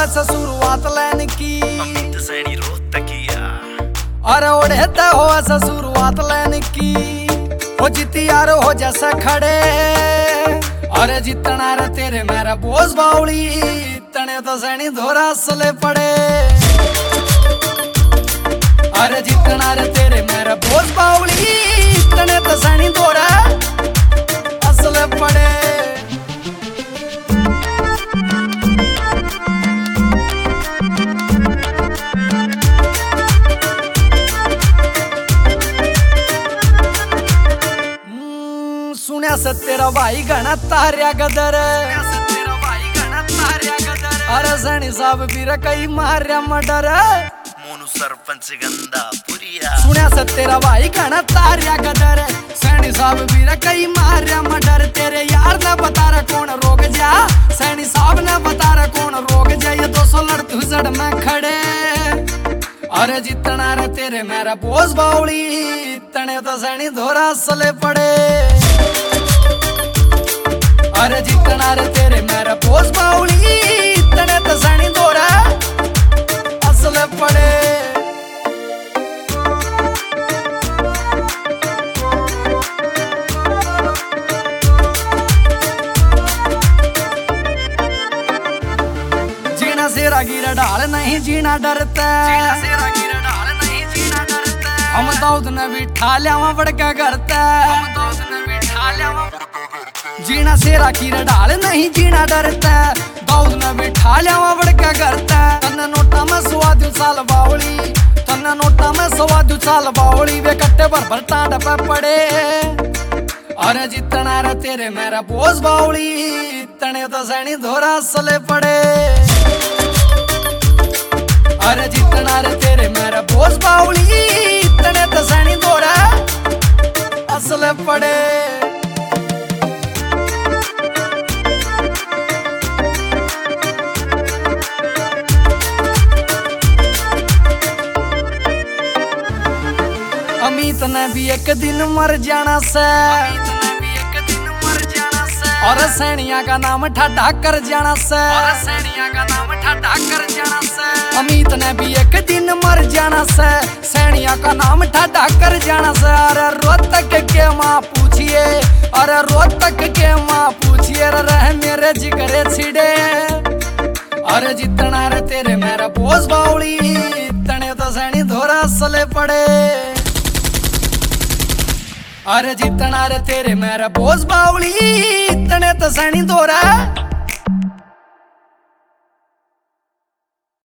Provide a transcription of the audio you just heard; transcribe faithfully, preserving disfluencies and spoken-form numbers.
ऐसा शुरुआत लैन की अमित सैनी रोहतकिया। अरे उड़ता हो ऐसा शुरुआत लैन की हो जीती यार हो जैसा खड़े। अरे जितना रे तेरे मेरा बोझ बाउली तने तो सैनी धोरा असले पड़े। अरे जितना रे तेरे मेरा बोझ बाउली तने तो सैनी धोरा असले पड़े। सुनिया से तेरा भाई घना तारिया गदर। अरे सैनी साहब बीर कई मारिया मडर। मोनू सरपंच गंदा पुरिया। सुनिया से तेरा भाई घना तारिया गदर। सैनी साहब बीर कई मारिया मडर। तेरे यार ने बता रहा कौन रोक जा। सैनी साहब ने बता रहा कौन रोक जा। ये दो सौ लड़ तुझड़ में खड़े। अरे जितना रे तेरे मेरा बोझ बाउली तने तो सैनी धोरा असले पड़े। अरे जितना रे तेरे मेरा बोझ बाउली तने तो सैनी धोरा असले पड़े। जीना सेरा गिरा ढाल नहीं जीना डरता। हम दाऊद ने भी ठा लिया बड़का करता। जीना सेरा की ढाल नहीं जीना डरता। दाऊद ने भी ठा लिया बड़का करता। तन्ने नोटा में स्वादु साल बावली तन्ने नोटा में स्वादु साल बावली वे कट्टे भर भर टांड पे पड़े। अरे जितना रे तेरे मेरा बोझ बावली तने तो सैनी धोरा असले पड़े। अरे जितना रे तेरे मेरा बोझ बावली तने तो सैनी धोरा असले पड़े। अमित ने भी एक दिन मर जाना से। और सैनिया का नाम ठाडा कर जाना से। सैनिया का नाम ठाडा कर जाना से। अमित ने भी एक दिन मर जाना से। सैनिया का नाम ठाडा कर जाना से। अरे रोहतक के माँ पूछिए। अरे रोहतक के माँ पूछिए रह मेरे जिगरे छिड़े। अरे जितना रे तेरे मेरा बोझ बाउली तने तो सैनी धोरा असले पड़े। अरे जितना रे तेरे मेरा बोझ बाउली तने तो सैनी धोरा